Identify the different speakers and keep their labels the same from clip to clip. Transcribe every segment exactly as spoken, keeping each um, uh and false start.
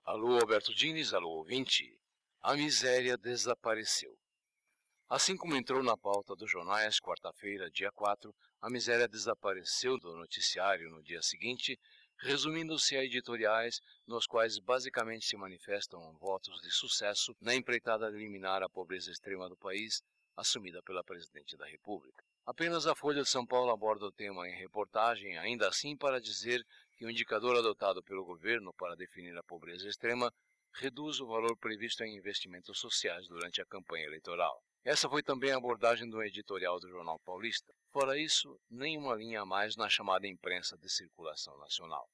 Speaker 1: Alô, Alberto Diniz, alô, ouvinte. A miséria desapareceu. Assim como entrou na pauta dos jornais, quarta-feira, dia quatro, a miséria desapareceu do noticiário no dia seguinte, resumindo-se a editoriais nos quais basicamente se manifestam votos de sucesso na empreitada de eliminar a pobreza extrema do país, assumida pela Presidente da República. Apenas a Folha de São Paulo aborda o tema em reportagem, ainda assim para dizer que o indicador adotado pelo governo para definir a pobreza extrema reduz o valor previsto em investimentos sociais durante a campanha eleitoral. Essa foi também a abordagem do editorial do Jornal Paulista. Fora isso, nenhuma linha a mais na chamada imprensa de circulação nacional.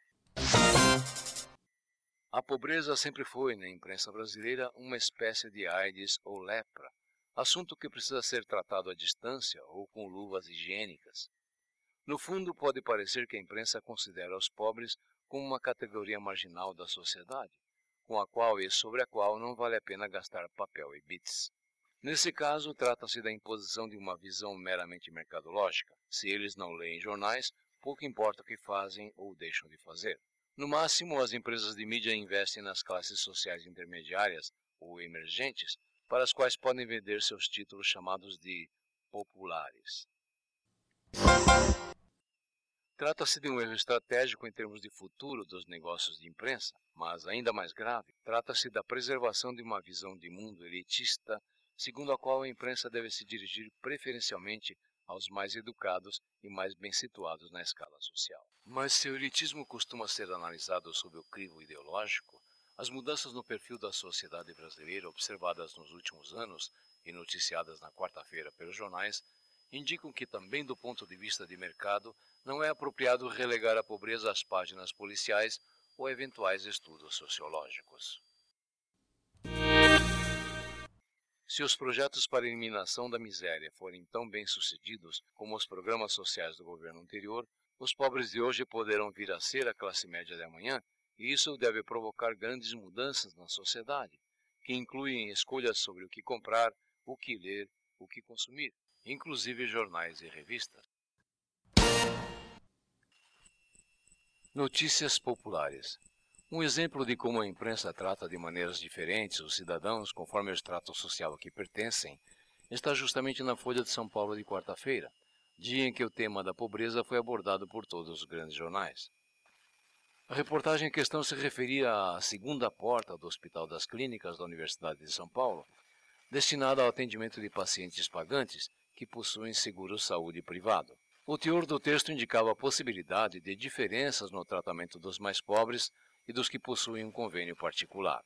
Speaker 1: A pobreza sempre foi, na imprensa brasileira, uma espécie de AIDS ou lepra, assunto que precisa ser tratado à distância ou com luvas higiênicas. No fundo, pode parecer que a imprensa considera os pobres como uma categoria marginal da sociedade, com a qual e sobre a qual não vale a pena gastar papel e bits. Nesse caso, trata-se da imposição de uma visão meramente mercadológica. Se eles não leem jornais, pouco importa o que fazem ou deixam de fazer. No máximo, as empresas de mídia investem nas classes sociais intermediárias ou emergentes, para as quais podem vender seus títulos chamados de populares. Trata-se de um erro estratégico em termos de futuro dos negócios de imprensa, mas ainda mais grave, trata-se da preservação de uma visão de mundo elitista, segundo a qual a imprensa deve se dirigir preferencialmente aos mais educados e mais bem situados na escala social. Mas se o elitismo costuma ser analisado sob o crivo ideológico, as mudanças no perfil da sociedade brasileira observadas nos últimos anos e noticiadas na quarta-feira pelos jornais indicam que também do ponto de vista de mercado não é apropriado relegar a pobreza às páginas policiais ou eventuais estudos sociológicos. Se os projetos para a eliminação da miséria forem tão bem-sucedidos como os programas sociais do governo anterior, os pobres de hoje poderão vir a ser a classe média de amanhã, e isso deve provocar grandes mudanças na sociedade, que incluem escolhas sobre o que comprar, o que ler, o que consumir, inclusive jornais e revistas. Notícias populares. Um exemplo de como a imprensa trata de maneiras diferentes os cidadãos conforme o estrato social a que pertencem está justamente na Folha de São Paulo de quarta-feira, dia em que o tema da pobreza foi abordado por todos os grandes jornais. A reportagem em questão se referia à segunda porta do Hospital das Clínicas da Universidade de São Paulo, destinada ao atendimento de pacientes pagantes que possuem seguro-saúde privado. O teor do texto indicava a possibilidade de diferenças no tratamento dos mais pobres e dos que possuem um convênio particular.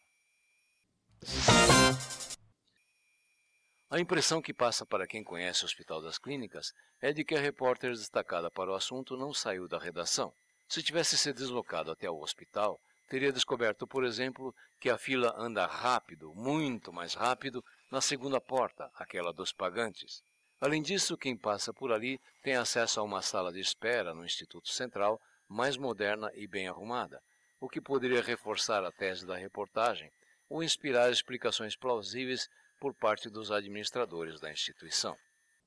Speaker 1: A impressão que passa para quem conhece o Hospital das Clínicas é de que a repórter destacada para o assunto não saiu da redação. Se tivesse se deslocado até o hospital, teria descoberto, por exemplo, que a fila anda rápido, muito mais rápido, na segunda porta, aquela dos pagantes. Além disso, quem passa por ali tem acesso a uma sala de espera no Instituto Central, mais moderna e bem arrumada, o que poderia reforçar a tese da reportagem ou inspirar explicações plausíveis por parte dos administradores da instituição.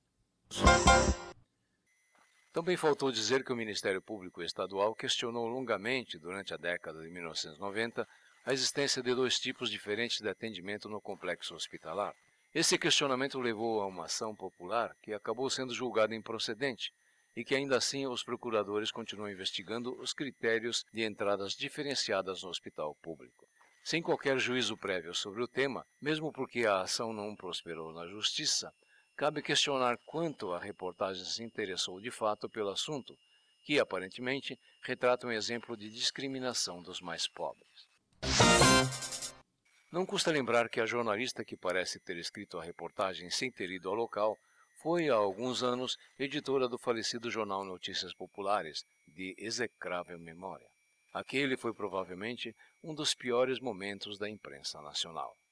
Speaker 1: Também faltou dizer que o Ministério Público Estadual questionou longamente, durante a década de mil novecentos e noventa, a existência de dois tipos diferentes de atendimento no complexo hospitalar. Esse questionamento levou a uma ação popular que acabou sendo julgada improcedente e que ainda assim os procuradores continuam investigando os critérios de entradas diferenciadas no hospital público. Sem qualquer juízo prévio sobre o tema, mesmo porque a ação não prosperou na justiça, cabe questionar quanto a reportagem se interessou de fato pelo assunto, que aparentemente retrata um exemplo de discriminação dos mais pobres. Não custa lembrar que a jornalista que parece ter escrito a reportagem sem ter ido ao local foi, há alguns anos, editora do falecido jornal Notícias Populares, de execrável memória. Aquele foi provavelmente um dos piores momentos da imprensa nacional.